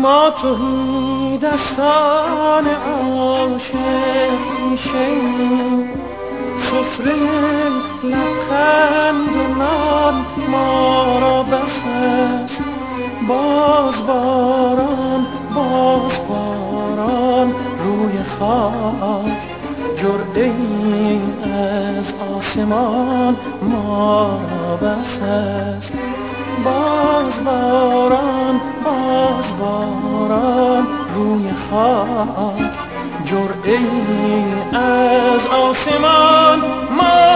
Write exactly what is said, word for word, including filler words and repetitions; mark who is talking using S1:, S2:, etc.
S1: ما توهی دستان عاشق میشیم، سفره لبخند و نان ما را بس است. باز باران باز باران روی خاک، جرعه ای از آسمان ما را بس است. باز باران باز باران روی خاک، جرعه ای از آسمان ما